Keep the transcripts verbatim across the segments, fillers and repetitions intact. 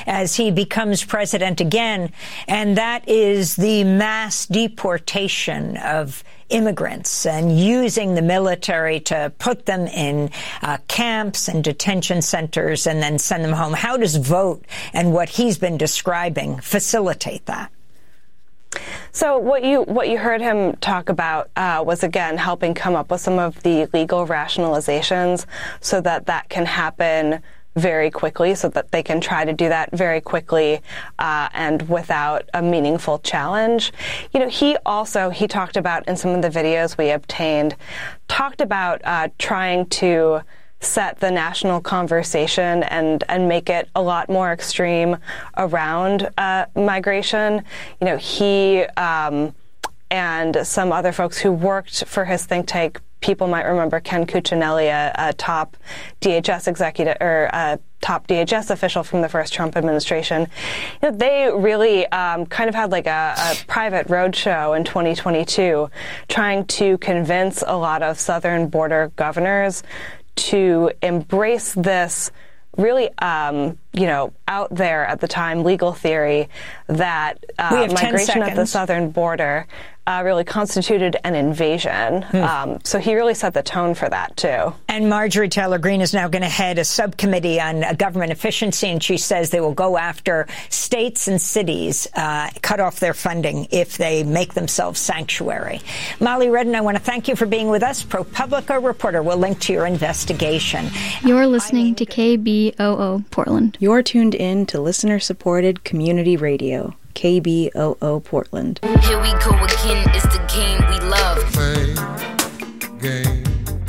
as he becomes president again, and that is the mass deportation of immigrants and using the military to put them in uh, camps and detention centers and then send them home. How does Vote and what he's been describing facilitate that? So what you what you heard him talk about uh, was, again, helping come up with some of the legal rationalizations so that that can happen very quickly, so that they can try to do that very quickly uh, and without a meaningful challenge. You know, he also, he talked about in some of the videos we obtained, talked about uh, trying to set the national conversation and, and make it a lot more extreme around uh, migration. You know, he um, and some other folks who worked for his think tank, people might remember Ken Cuccinelli, a, a top D H S executive or a top D H S official from the first Trump administration. You know, they really um, kind of had like a, a private roadshow in twenty twenty-two, trying to convince a lot of southern border governors to embrace this really, um, you know, out there at the time legal theory that uh, migration at the southern border Uh, really constituted an invasion. Hmm. Um, so he really set the tone for that, too. And Marjorie Taylor Greene is now going to head a subcommittee on uh, government efficiency, and she says they will go after states and cities, uh, cut off their funding if they make themselves sanctuary. Molly Redden, I want to thank you for being with us. ProPublica reporter will link to your investigation. You're listening to K B O O Portland. You're tuned in to listener-supported community radio. K B O O Portland. Here we go again, it's the game we love. Play game.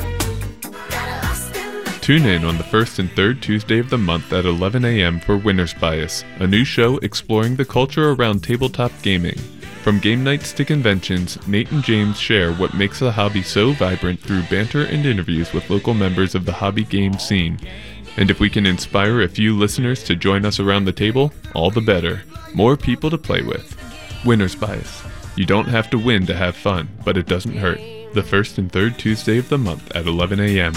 Tune in on the first and third Tuesday of the month at eleven a.m. for Winner's Bias, a new show exploring the culture around tabletop gaming. From game nights to conventions, Nate and James share what makes the hobby so vibrant through banter and interviews with local members of the hobby game scene. And if we can inspire a few listeners to join us around the table, all the better. More people to play with. Winner's Bias. You don't have to win to have fun, but it doesn't hurt. The first and third Tuesday of the month at eleven a.m.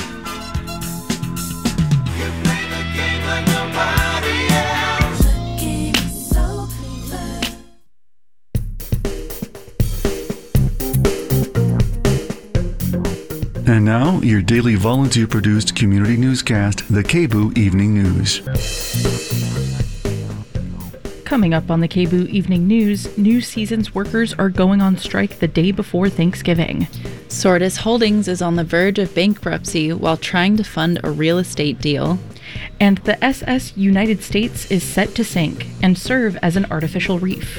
And now, your daily volunteer-produced community newscast, the K B O O Evening News. Coming up on the K B O O Evening News, New Seasons workers are going on strike the day before Thanksgiving. Sortis Holdings is on the verge of bankruptcy while trying to fund a real estate deal. And the S S United States is set to sink and serve as an artificial reef.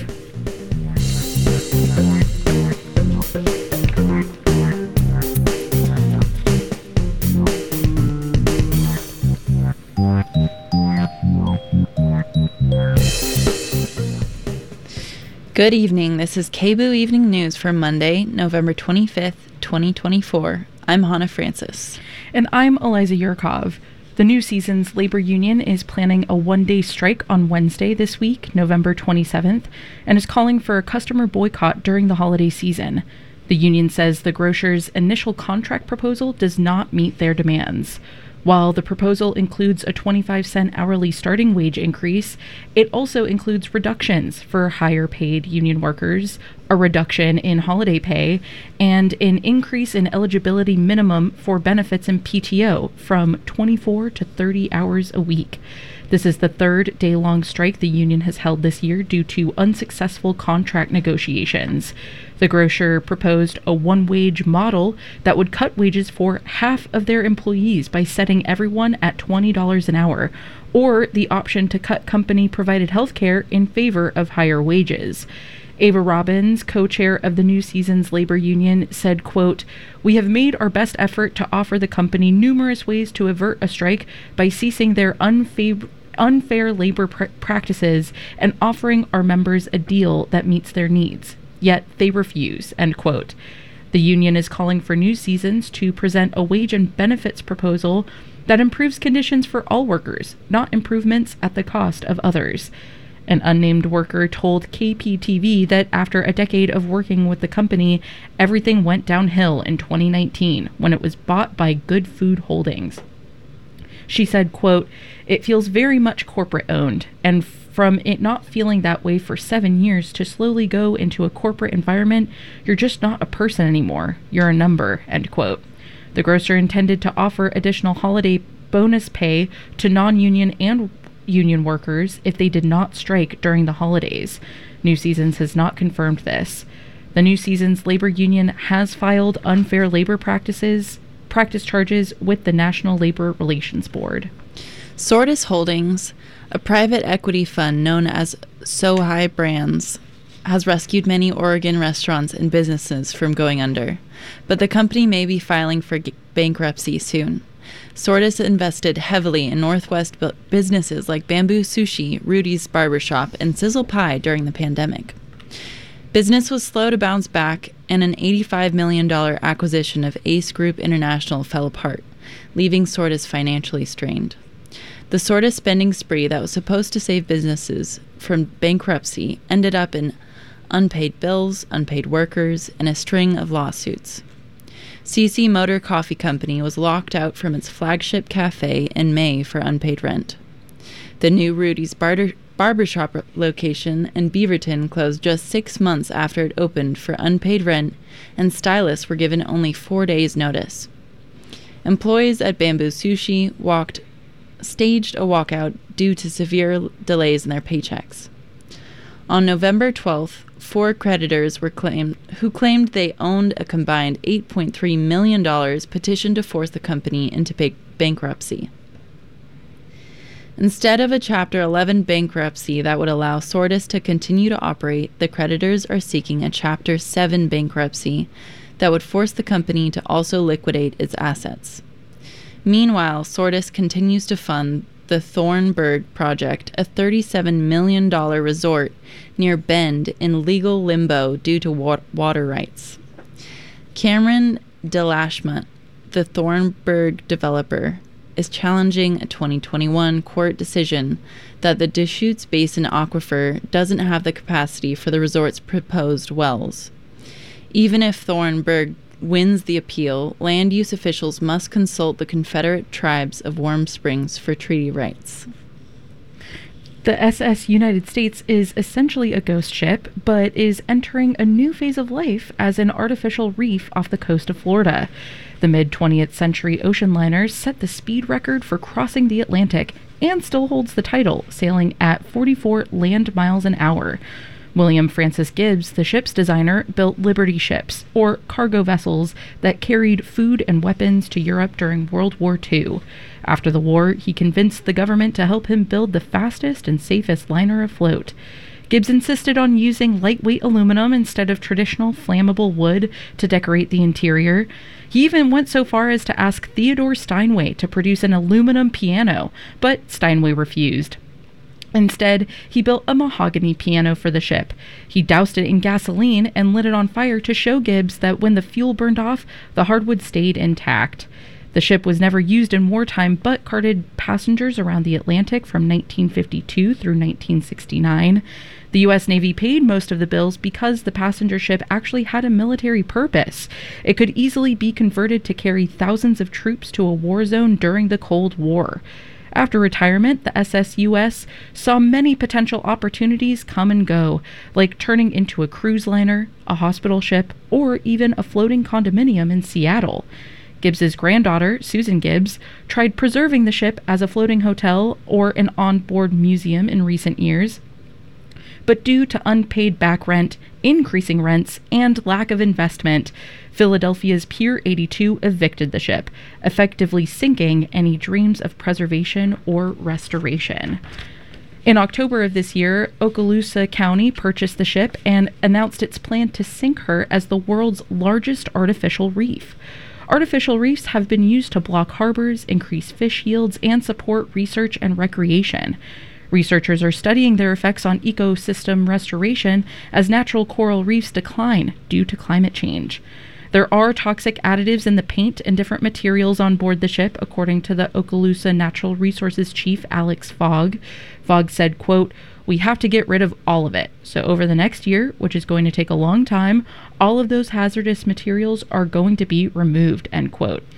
Good evening. This is K B O O Evening News for Monday, November twenty-fifth, twenty twenty-four. I'm Hannah Francis. And I'm Eliza Yurkov. The New Seasons Labor Union is planning a one-day strike on Wednesday this week, November twenty-seventh, and is calling for a customer boycott during the holiday season. The union says the grocers' initial contract proposal does not meet their demands. While the proposal includes a twenty-five cent hourly starting wage increase, it also includes reductions for higher-paid union workers, a reduction in holiday pay, and an increase in eligibility minimum for benefits and P T O from twenty-four to thirty hours a week. This is the third day-long strike the union has held this year due to unsuccessful contract negotiations. The grocer proposed a one-wage model that would cut wages for half of their employees by setting everyone at twenty dollars an hour, or the option to cut company-provided health care in favor of higher wages. Ava Robbins, co-chair of the New Seasons Labor Union, said, quote, "We have made our best effort to offer the company numerous ways to avert a strike by ceasing their unfav- unfair labor pr- practices and offering our members a deal that meets their needs. Yet they refuse," end quote. The union is calling for New Seasons to present a wage and benefits proposal that improves conditions for all workers, not improvements at the cost of others. An unnamed worker told K P T V that after a decade of working with the company, everything went downhill in twenty nineteen when it was bought by Good Food Holdings. She said, quote, "It feels very much corporate owned, and from it not feeling that way for seven years to slowly go into a corporate environment, you're just not a person anymore. You're a number," end quote. The grocer intended to offer additional holiday bonus pay to non-union and union workers if they did not strike during the holidays. New Seasons has not confirmed this. The New Seasons labor union has filed unfair labor practices practice charges with the National Labor Relations Board. Sortis Holdings, a private equity fund known as Sohai Brands, has rescued many Oregon restaurants and businesses from going under, but the company may be filing for g- bankruptcy soon. Sortis invested heavily in Northwest bu- businesses like Bamboo Sushi, Rudy's Barbershop, and Sizzle Pie during the pandemic. Business was slow to bounce back, and an eighty-five million dollars acquisition of Ace Group International fell apart, leaving Sortis financially strained. The Sortis spending spree that was supposed to save businesses from bankruptcy ended up in unpaid bills, unpaid workers, and a string of lawsuits. C C Motor Coffee Company was locked out from its flagship cafe in May for unpaid rent. The new Rudy's Bar- Barbershop location in Beaverton closed just six months after it opened for unpaid rent, and stylists were given only four days' notice. Employees at Bamboo Sushi walked, staged a walkout due to severe delays in their paychecks. On November twelfth, four creditors were claimed who claimed they owned a combined eight point three million dollars petitioned to force the company into ba- bankruptcy. Instead of a Chapter eleven bankruptcy that would allow Sortis to continue to operate, the creditors are seeking a Chapter seven bankruptcy that would force the company to also liquidate its assets. Meanwhile, Sortis continues to fund the Thornburg Project, a thirty-seven million dollars resort near Bend in legal limbo due to wa- water rights. Cameron Delashmont, the Thornburg developer, is challenging a twenty twenty-one court decision that the Deschutes Basin Aquifer doesn't have the capacity for the resort's proposed wells. Even if Thornburg wins the appeal, land use officials must consult the Confederate Tribes of Warm Springs for treaty rights. The S S United States is essentially a ghost ship, but is entering a new phase of life as an artificial reef off the coast of Florida. The mid-twentieth century ocean liner set the speed record for crossing the Atlantic and still holds the title, sailing at forty-four land miles an hour. William Francis Gibbs, the ship's designer, built Liberty ships, or cargo vessels that carried food and weapons to Europe during World War Two. After the war, he convinced the government to help him build the fastest and safest liner afloat. Gibbs insisted on using lightweight aluminum instead of traditional flammable wood to decorate the interior. He even went so far as to ask Theodore Steinway to produce an aluminum piano, but Steinway refused. Instead, he built a mahogany piano for the ship. He doused it in gasoline and lit it on fire to show Gibbs that when the fuel burned off, the hardwood stayed intact. The ship was never used in wartime, but carted passengers around the Atlantic from nineteen fifty-two through nineteen sixty-nine. The U S Navy paid most of the bills because the passenger ship actually had a military purpose. It could easily be converted to carry thousands of troops to a war zone during the Cold War. After retirement, the S S U S saw many potential opportunities come and go, like turning into a cruise liner, a hospital ship, or even a floating condominium in Seattle. Gibbs's granddaughter, Susan Gibbs, tried preserving the ship as a floating hotel or an onboard museum in recent years. But due to unpaid back rent, increasing rents, and lack of investment, Philadelphia's Pier eighty-two evicted the ship, effectively sinking any dreams of preservation or restoration. In October of this year, Okaloosa County purchased the ship and announced its plan to sink her as the world's largest artificial reef. Artificial reefs have been used to block harbors, increase fish yields, and support research and recreation. Researchers are studying their effects on ecosystem restoration as natural coral reefs decline due to climate change. There are toxic additives in the paint and different materials on board the ship, according to the Okaloosa Natural Resources Chief Alex Fogg. Fogg said, quote, "We have to get rid of all of it. So over the next year, which is going to take a long time, all of those hazardous materials are going to be removed," end quote. The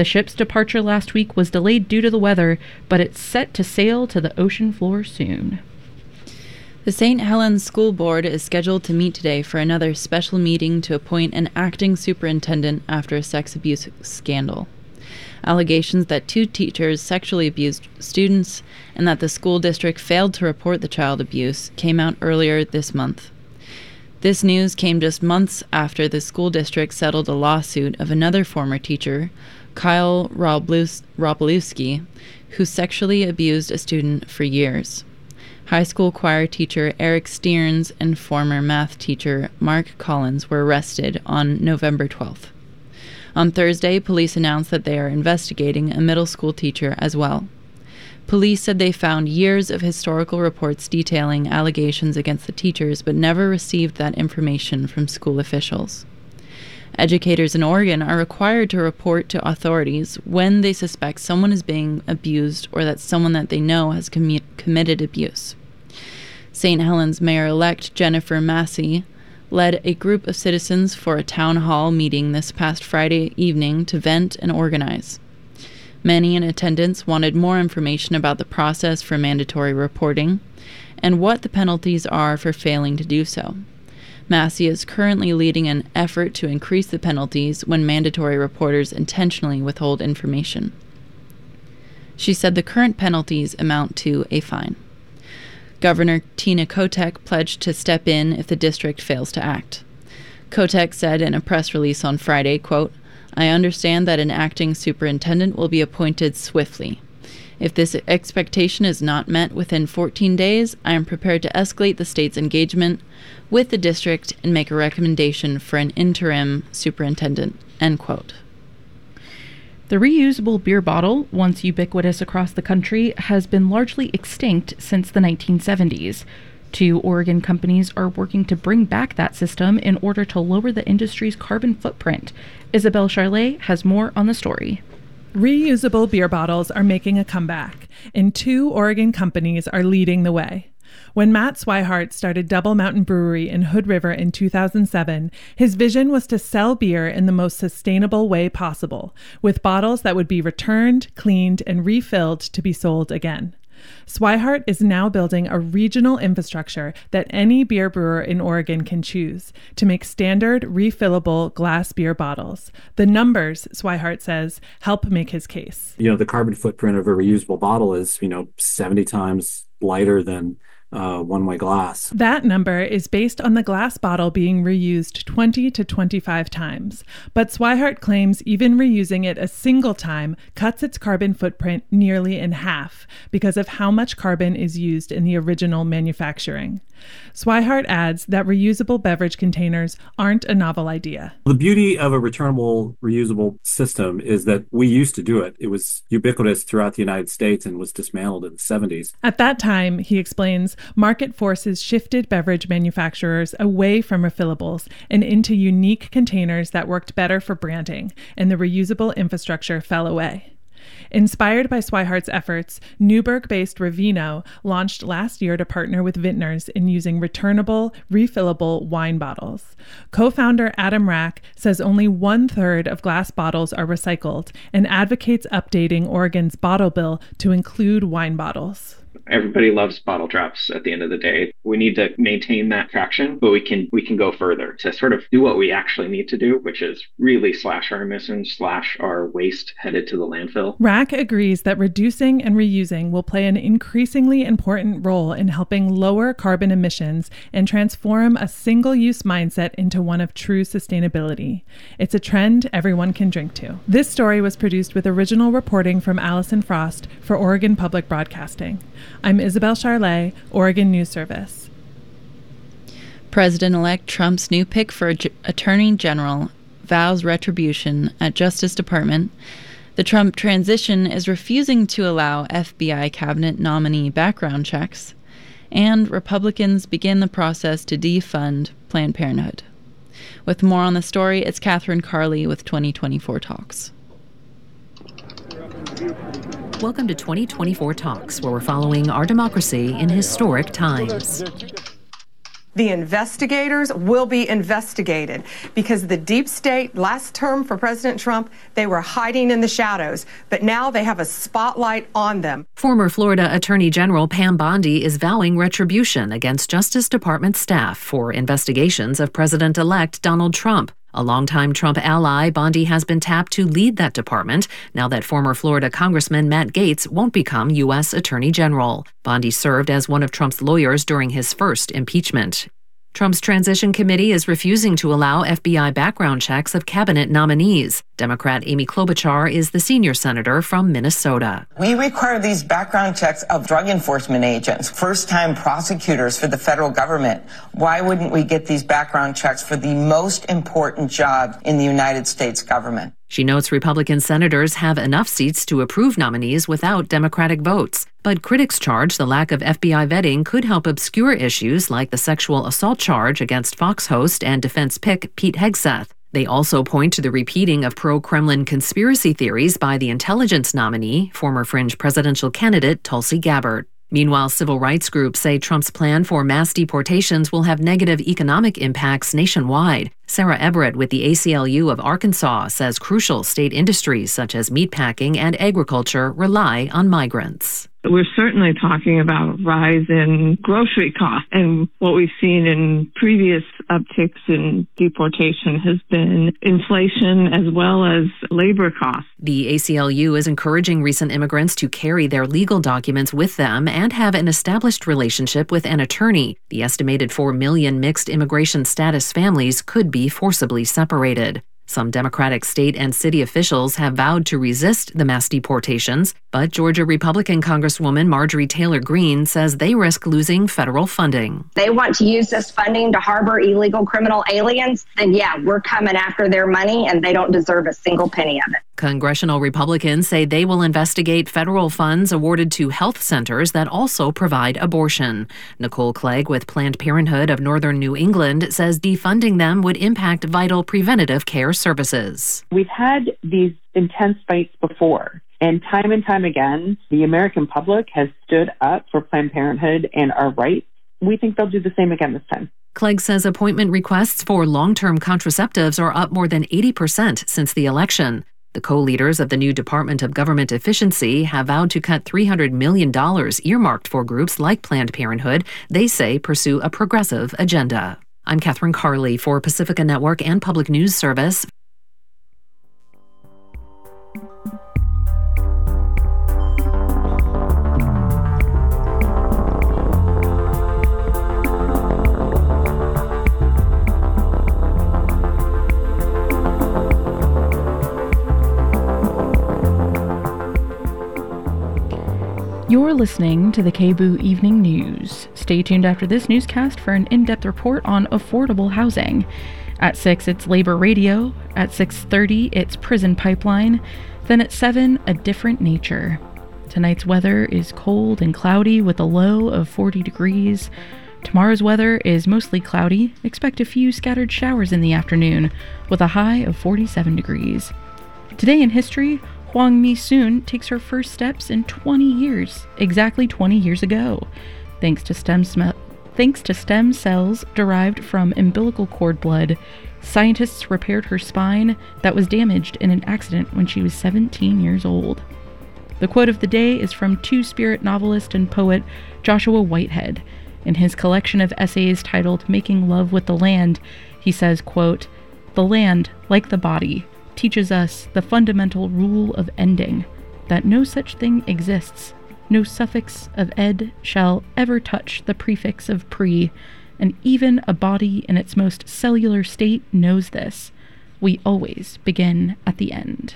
The ship's departure last week was delayed due to the weather, but it's set to sail to the ocean floor soon. The Saint Helens School Board is scheduled to meet today for another special meeting to appoint an acting superintendent after a sex abuse scandal. Allegations that two teachers sexually abused students and that the school district failed to report the child abuse came out earlier this month. This news came just months after the school district settled a lawsuit of another former teacher, Kyle Roblewski, who sexually abused a student for years. High school choir teacher Eric Stearns and former math teacher Mark Collins were arrested on November twelfth. On Thursday, police announced that they are investigating a middle school teacher as well. Police said they found years of historical reports detailing allegations against the teachers, but never received that information from school officials. Educators in Oregon are required to report to authorities when they suspect someone is being abused or that someone that they know has commu- committed abuse. Saint Helens Mayor-elect Jennifer Massey led a group of citizens for a town hall meeting this past Friday evening to vent and organize. Many in attendance wanted more information about the process for mandatory reporting and what the penalties are for failing to do so. Massey is currently leading an effort to increase the penalties when mandatory reporters intentionally withhold information. She said the current penalties amount to a fine. Governor Tina Kotek pledged to step in if the district fails to act. Kotek said in a press release on Friday, quote, "I understand that an acting superintendent will be appointed swiftly. If this expectation is not met within fourteen days, I am prepared to escalate the state's engagement with the district and make a recommendation for an interim superintendent," end quote. The reusable beer bottle, once ubiquitous across the country, has been largely extinct since the nineteen seventies. Two Oregon companies are working to bring back that system in order to lower the industry's carbon footprint. Isabel Charlet has more on the story. Reusable beer bottles are making a comeback, and two Oregon companies are leading the way. When Matt Swihart started Double Mountain Brewery in Hood River in two thousand seven, his vision was to sell beer in the most sustainable way possible, with bottles that would be returned, cleaned, and refilled to be sold again. Swihart is now building a regional infrastructure that any beer brewer in Oregon can choose to make standard, refillable glass beer bottles. The numbers, Swihart says, help make his case. You know, the carbon footprint of a reusable bottle is, you know, seventy times lighter than Uh, one-way glass. That number is based on the glass bottle being reused twenty to twenty-five times. But Swihart claims even reusing it a single time cuts its carbon footprint nearly in half because of how much carbon is used in the original manufacturing. Swihart adds that reusable beverage containers aren't a novel idea. The beauty of a returnable, reusable system is that we used to do it. It was ubiquitous throughout the United States and was dismantled in the seventies. At that time, he explains, market forces shifted beverage manufacturers away from refillables and into unique containers that worked better for branding, and the reusable infrastructure fell away. Inspired by Swihart's efforts, Newburgh-based Ravino launched last year to partner with vintners in using returnable, refillable wine bottles. Co-founder Adam Rack says only one-third of glass bottles are recycled and advocates updating Oregon's bottle bill to include wine bottles. Everybody loves bottle drops at the end of the day. We need to maintain that traction, but we can we can go further to sort of do what we actually need to do, which is really slash our emissions, slash our waste headed to the landfill. Rack agrees that reducing and reusing will play an increasingly important role in helping lower carbon emissions and transform a single-use mindset into one of true sustainability. It's a trend everyone can drink to. This story was produced with original reporting from Allison Frost for Oregon Public Broadcasting. I'm Isabel Charlet, Oregon News Service. President-elect Trump's new pick for G- Attorney General vows retribution at Justice Department. The Trump transition is refusing to allow F B I cabinet nominee background checks, and Republicans begin the process to defund Planned Parenthood. With more on the story, it's Catherine Carley with twenty twenty-four Talks. Welcome to twenty twenty-four Talks, where we're following our democracy in historic times. The investigators will be investigated because the deep state, last term for President Trump, they were hiding in the shadows, but now they have a spotlight on them. Former Florida Attorney General Pam Bondi is vowing retribution against Justice Department staff for investigations of President-elect Donald Trump. A longtime Trump ally, Bondi has been tapped to lead that department now that former Florida Congressman Matt Gaetz won't become U S Attorney General. Bondi served as one of Trump's lawyers during his first impeachment. Trump's transition committee is refusing to allow F B I background checks of cabinet nominees. Democrat Amy Klobuchar is the senior senator from Minnesota. We require these background checks of drug enforcement agents, first-time prosecutors for the federal government. Why wouldn't we get these background checks for the most important job in the United States government? She notes Republican senators have enough seats to approve nominees without Democratic votes. But critics charge the lack of F B I vetting could help obscure issues like the sexual assault charge against Fox host and defense pick Pete Hegseth. They also point to the repeating of pro-Kremlin conspiracy theories by the intelligence nominee, former fringe presidential candidate Tulsi Gabbard. Meanwhile, civil rights groups say Trump's plan for mass deportations will have negative economic impacts nationwide. Sarah Everett with the A C L U of Arkansas says crucial state industries such as meatpacking and agriculture rely on migrants. We're certainly talking about a rise in grocery costs, and what we've seen in previous upticks in deportation has been inflation as well as labor costs. The A C L U is encouraging recent immigrants to carry their legal documents with them and have an established relationship with an attorney. The estimated four million mixed immigration status families could be forcibly separated. Some Democratic state and city officials have vowed to resist the mass deportations, but Georgia Republican Congresswoman Marjorie Taylor Greene says they risk losing federal funding. They want to use this funding to harbor illegal criminal aliens, then yeah, we're coming after their money and they don't deserve a single penny of it. Congressional Republicans say they will investigate federal funds awarded to health centers that also provide abortion. Nicole Clegg with Planned Parenthood of Northern New England says defunding them would impact vital preventative care services. We've had these intense fights before, and time and time again, the American public has stood up for Planned Parenthood and our rights. We think they'll do the same again this time. Clegg says appointment requests for long-term contraceptives are up more than eighty percent since the election. The co-leaders of the new Department of Government Efficiency have vowed to cut three hundred million dollars earmarked for groups like Planned Parenthood they say pursue a progressive agenda. I'm Catherine Carley for Pacifica Network and Public News Service. You're listening to the K B O O Evening News. Stay tuned after this newscast for an in-depth report on affordable housing. At six, it's Labor Radio. At six thirty, it's Prison Pipeline. Then at seven, A Different Nature. Tonight's weather is cold and cloudy with a low of forty degrees. Tomorrow's weather is mostly cloudy. Expect a few scattered showers in the afternoon with a high of forty-seven degrees. Today in history, Hwang Mi-soon takes her first steps in twenty years, exactly twenty years ago. Thanks to stem sm- thanks to stem cells derived from umbilical cord blood, scientists repaired her spine that was damaged in an accident when she was seventeen years old. The quote of the day is from Two-Spirit novelist and poet Joshua Whitehead. In his collection of essays titled Making Love with the Land, he says, quote, "The land, like the body, teaches us the fundamental rule of ending, that no such thing exists. No suffix of ed shall ever touch the prefix of pre, and even a body in its most cellular state knows this. We always begin at the end."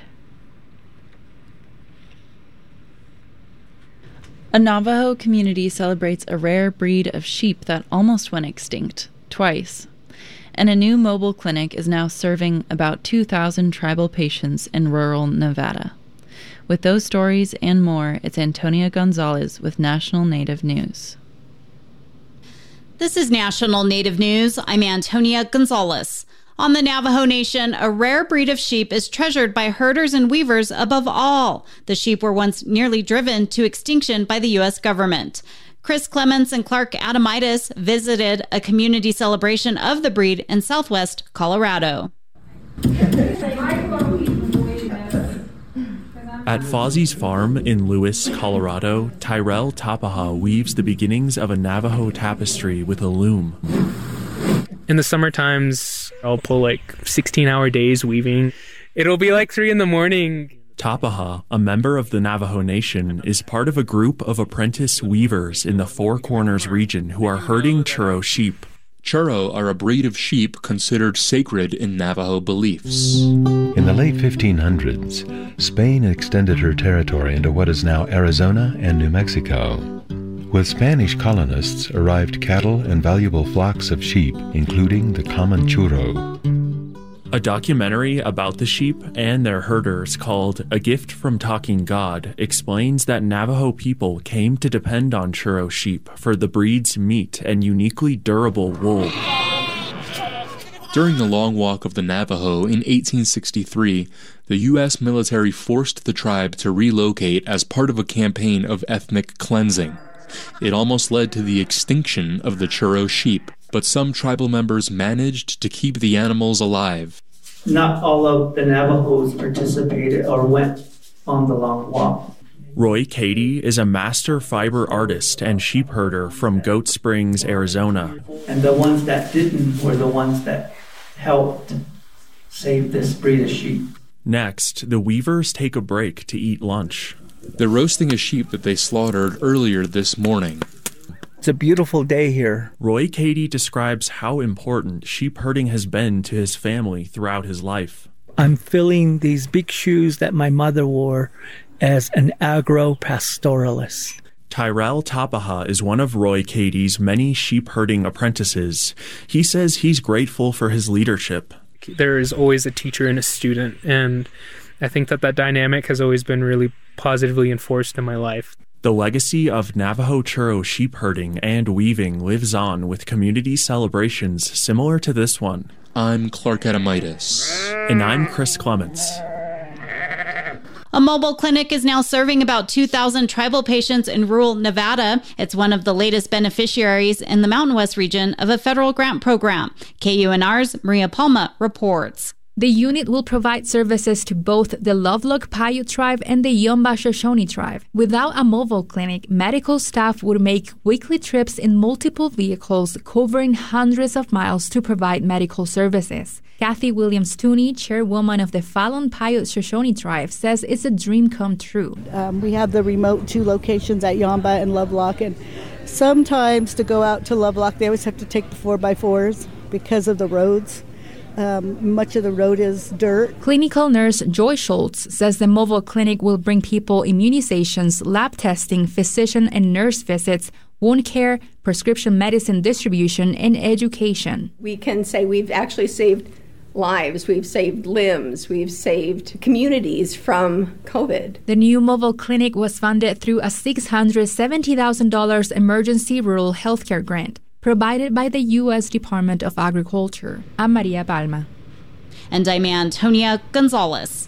A Navajo community celebrates a rare breed of sheep that almost went extinct, twice. And a new mobile clinic is now serving about two thousand tribal patients in rural Nevada. With those stories and more, it's Antonia Gonzalez with National Native News. This is National Native News. I'm Antonia Gonzalez. On the Navajo Nation, a rare breed of sheep is treasured by herders and weavers above all. The sheep were once nearly driven to extinction by the U S government. Chris Clements and Clark Adamitis visited a community celebration of the breed in Southwest Colorado. At Fozzie's farm in Lewis, Colorado, Tyrell Tapaha weaves the beginnings of a Navajo tapestry with a loom. In the summer times, I'll pull like sixteen-hour days weaving. It'll be like three in the morning. Tapaha, a member of the Navajo Nation, is part of a group of apprentice weavers in the Four Corners region who are herding churro sheep. Churro are a breed of sheep considered sacred in Navajo beliefs. In the late fifteen hundreds, Spain extended her territory into what is now Arizona and New Mexico. With Spanish colonists arrived cattle and valuable flocks of sheep, including the common churro. A documentary about the sheep and their herders called A Gift from Talking God explains that Navajo people came to depend on churro sheep for the breed's meat and uniquely durable wool. During the Long Walk of the Navajo in eighteen sixty-three, the U S military forced the tribe to relocate as part of a campaign of ethnic cleansing. It almost led to the extinction of the churro sheep, but some tribal members managed to keep the animals alive. Not all of the Navajos participated or went on the Long Walk. Roy Cady is a master fiber artist and sheep herder from Goat Springs, Arizona. And the ones that didn't were the ones that helped save this breed of sheep. Next, the weavers take a break to eat lunch. They're roasting a sheep that they slaughtered earlier this morning. It's a beautiful day here. Roy Cady describes how important sheep herding has been to his family throughout his life. I'm filling these big shoes that my mother wore as an agro-pastoralist. Tyrell Tapaha is one of Roy Cady's many sheep herding apprentices. He says he's grateful for his leadership. There is always a teacher and a student, and I think that that dynamic has always been really positively enforced in my life. The legacy of Navajo churro sheep herding and weaving lives on with community celebrations similar to this one. I'm Clark Adamitis. And I'm Chris Clements. A mobile clinic is now serving about two thousand tribal patients in rural Nevada. It's one of the latest beneficiaries in the Mountain West region of a federal grant program. K U N R's Maria Palma reports. The unit will provide services to both the Lovelock Paiute tribe and the Yomba Shoshone tribe. Without a mobile clinic, medical staff would make weekly trips in multiple vehicles covering hundreds of miles to provide medical services. Kathy Williams-Tooney, chairwoman of the Fallon Paiute Shoshone tribe, says it's a dream come true. Um, we have the remote two locations at Yomba and Lovelock, and sometimes to go out to Lovelock, they always have to take the four by fours because of the roads. Um, much of the road is dirt. Clinical nurse Joy Schultz says the mobile clinic will bring people immunizations, lab testing, physician and nurse visits, wound care, prescription medicine distribution, and education. We can say we've actually saved lives, we've saved limbs, we've saved communities from COVID. The new mobile clinic was funded through a six hundred seventy thousand dollars emergency rural healthcare grant provided by the U S Department of Agriculture. I'm Maria Palma. And I'm Antonia Gonzalez.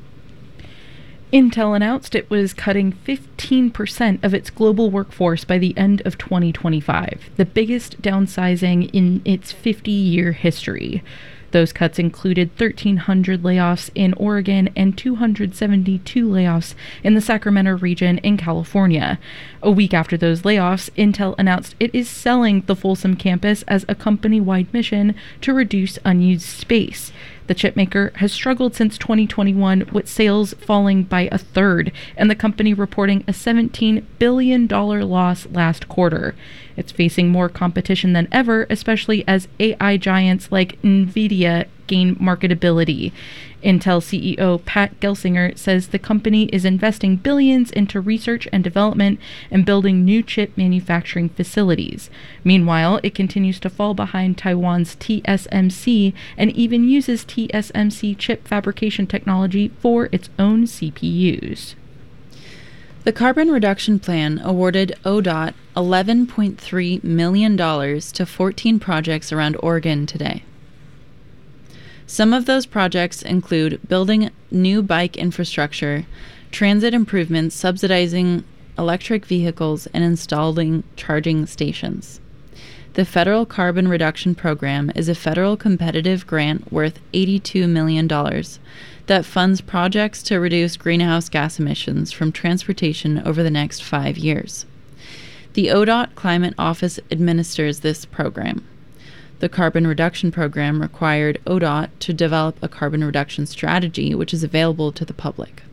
Intel announced it was cutting fifteen percent of its global workforce by the end of twenty twenty-five, the biggest downsizing in its fifty-year history. Those cuts included thirteen hundred layoffs in Oregon and two hundred seventy-two layoffs in the Sacramento region in California. A week after those layoffs, Intel announced it is selling the Folsom campus as a company-wide mission to reduce unused space. The chipmaker has struggled since twenty twenty-one, with sales falling by a third, and the company reporting a seventeen billion dollars loss last quarter. It's facing more competition than ever, especially as A I giants like NVIDIA gain marketability. Intel C E O Pat Gelsinger says the company is investing billions into research and development and building new chip manufacturing facilities. Meanwhile, it continues to fall behind Taiwan's T S M C and even uses T S M C chip fabrication technology for its own C P Us. The Carbon Reduction Plan awarded O D O T eleven point three million dollars to fourteen projects around Oregon today. Some of those projects include building new bike infrastructure, transit improvements, subsidizing electric vehicles and installing charging stations. The Federal Carbon Reduction Program is a federal competitive grant worth eighty-two million dollars that funds projects to reduce greenhouse gas emissions from transportation over the next five years. The O D O T Climate Office administers this program. The Carbon Reduction Program required O D O T to develop a carbon reduction strategy which is available to the public.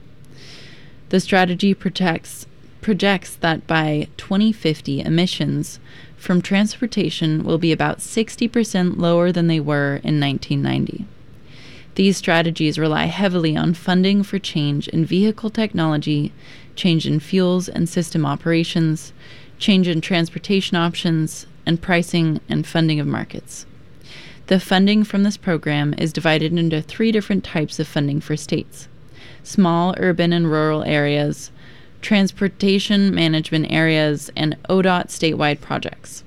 The strategy protects, projects that by twenty fifty, emissions from transportation will be about sixty percent lower than they were in nineteen ninety. These strategies rely heavily on funding for change in vehicle technology, change in fuels and system operations, change in transportation options, and pricing and funding of markets. The funding from this program is divided into three different types of funding for states: small, urban, and rural areas, transportation management areas, and O D O T statewide projects.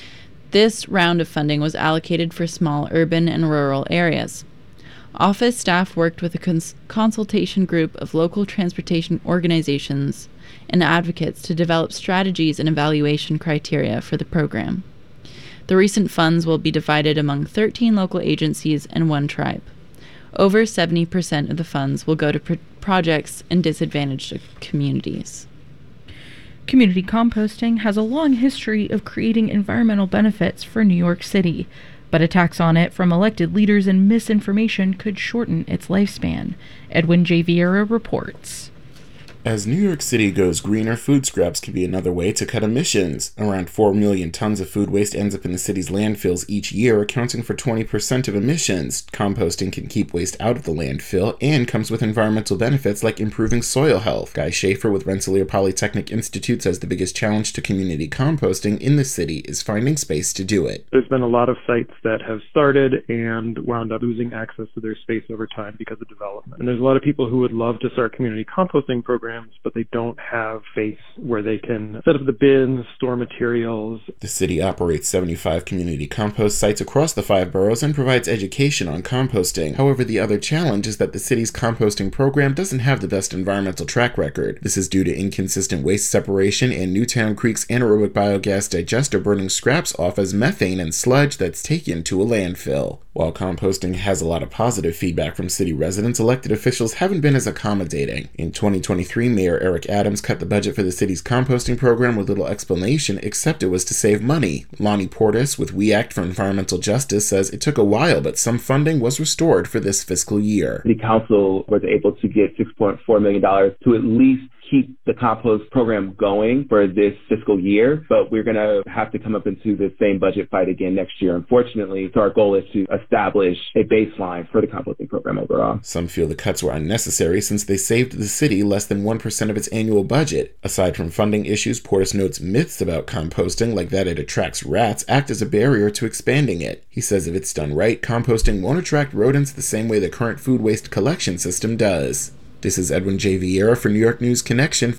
This round of funding was allocated for small, urban, and rural areas. Office staff worked with a cons- consultation group of local transportation organizations and advocates to develop strategies and evaluation criteria for the program. The recent funds will be divided among thirteen local agencies and one tribe. Over seventy percent of the funds will go to pro- projects in disadvantaged communities. Community composting has a long history of creating environmental benefits for New York City, but attacks on it from elected leaders and misinformation could shorten its lifespan. Edwin J. Vieira reports. As New York City goes greener, food scraps can be another way to cut emissions. Around four million tons of food waste ends up in the city's landfills each year, accounting for twenty percent of emissions. Composting can keep waste out of the landfill and comes with environmental benefits like improving soil health. Guy Schaefer with Rensselaer Polytechnic Institute says the biggest challenge to community composting in the city is finding space to do it. There's been a lot of sites that have started and wound up losing access to their space over time because of development. And there's a lot of people who would love to start community composting programs, but they don't have space where they can set up the bins, store materials. The city operates seventy-five community compost sites across the five boroughs and provides education on composting. However, the other challenge is that the city's composting program doesn't have the best environmental track record. This is due to inconsistent waste separation and Newtown Creek's anaerobic biogas digester burning scraps off as methane and sludge that's taken to a landfill. While composting has a lot of positive feedback from city residents, elected officials haven't been as accommodating. In twenty twenty-three, Mayor Eric Adams cut the budget for the city's composting program with little explanation, except it was to save money. Lonnie Portis with We Act for Environmental Justice says it took a while, but some funding was restored for this fiscal year. The council was able to get six point four million dollars to at least keep the compost program going for this fiscal year, but we're going to have to come up into the same budget fight again next year, unfortunately. So our goal is to establish a baseline for the composting program overall. Some feel the cuts were unnecessary since they saved the city less than one percent of its annual budget. Aside from funding issues, Portis notes myths about composting, like that it attracts rats, act as a barrier to expanding it. He says if it's done right, composting won't attract rodents the same way the current food waste collection system does. This is Edwin J. Vieira for New York News Connection.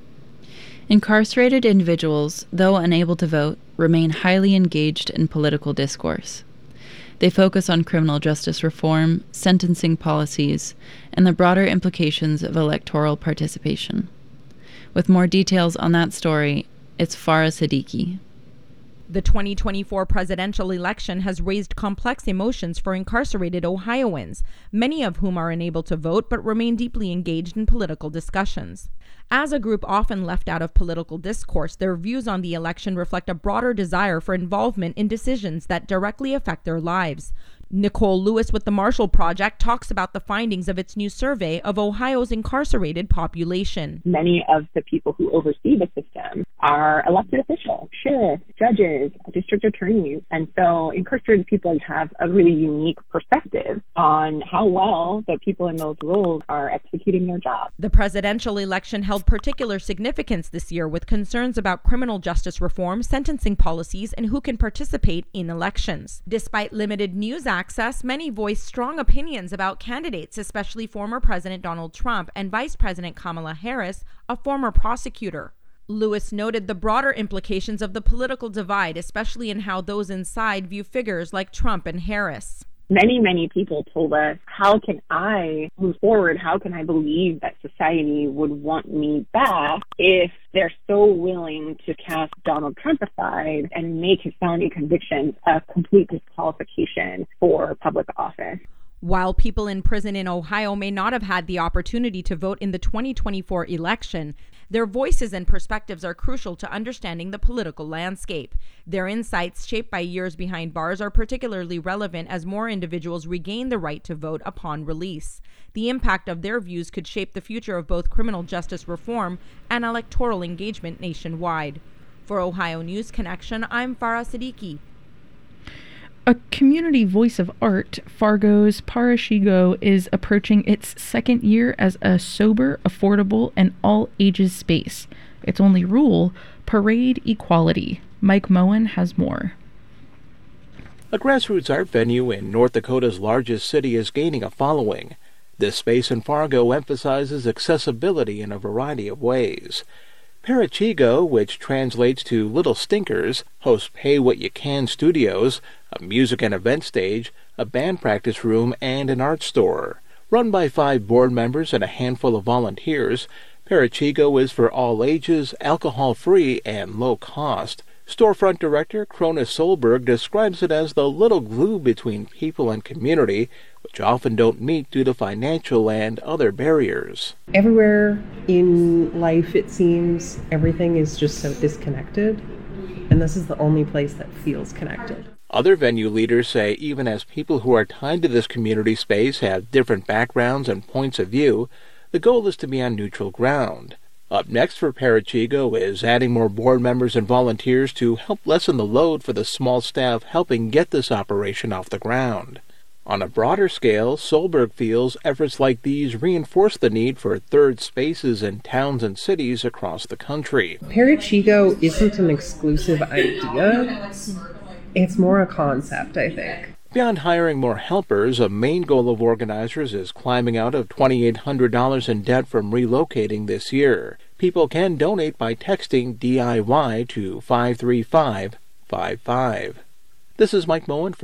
Incarcerated individuals, though unable to vote, remain highly engaged in political discourse. They focus on criminal justice reform, sentencing policies, and the broader implications of electoral participation. With more details on that story, it's Farah Siddiqui. The twenty twenty-four presidential election has raised complex emotions for incarcerated Ohioans, many of whom are unable to vote but remain deeply engaged in political discussions. As a group often left out of political discourse, their views on the election reflect a broader desire for involvement in decisions that directly affect their lives. Nicole Lewis with the Marshall Project talks about the findings of its new survey of Ohio's incarcerated population. Many of the people who oversee the system are elected officials, sheriffs, judges, district attorneys. And so incarcerated people have a really unique perspective on how well the people in those roles are executing their job. The presidential election held particular significance this year with concerns about criminal justice reform, sentencing policies, and who can participate in elections. Despite limited news access, many voiced strong opinions about candidates, especially former President Donald Trump and Vice President Kamala Harris, a former prosecutor. Lewis noted the broader implications of the political divide, especially in how those inside view figures like Trump and Harris. Many, many people told us, how can I move forward? How can I believe that society would want me back if they're so willing to cast Donald Trump aside and make his felony convictions a complete disqualification for public office? While people in prison in Ohio may not have had the opportunity to vote in the twenty twenty-four election, their voices and perspectives are crucial to understanding the political landscape. Their insights, shaped by years behind bars, are particularly relevant as more individuals regain the right to vote upon release. The impact of their views could shape the future of both criminal justice reform and electoral engagement nationwide. For Ohio News Connection, I'm Farah Siddiqui. A community voice of art, Fargo's Parashigo is approaching its second year as a sober, affordable, and all-ages space. Its only rule, parade equality. Mike Moen has more. A grassroots art venue in North Dakota's largest city is gaining a following. This space in Fargo emphasizes accessibility in a variety of ways. Parachigo, which translates to Little Stinkers, hosts Pay What You Can studios, a music and event stage, a band practice room, and an art store. Run by five board members and a handful of volunteers, Parachigo is for all ages, alcohol-free, and low cost. Storefront director Cronus Solberg describes it as the little glue between people and community, which often don't meet due to financial and other barriers. Everywhere in life, it seems, everything is just so disconnected, and this is the only place that feels connected. Other venue leaders say even as people who are tied to this community space have different backgrounds and points of view, the goal is to be on neutral ground. Up next for Parachigo is adding more board members and volunteers to help lessen the load for the small staff helping get this operation off the ground. On a broader scale, Solberg feels efforts like these reinforce the need for third spaces in towns and cities across the country. Parachigo isn't an exclusive idea. It's more a concept, I think. Beyond hiring more helpers, a main goal of organizers is climbing out of two thousand eight hundred dollars in debt from relocating this year. People can donate by texting D I Y to five three five five five. This is Mike Moen for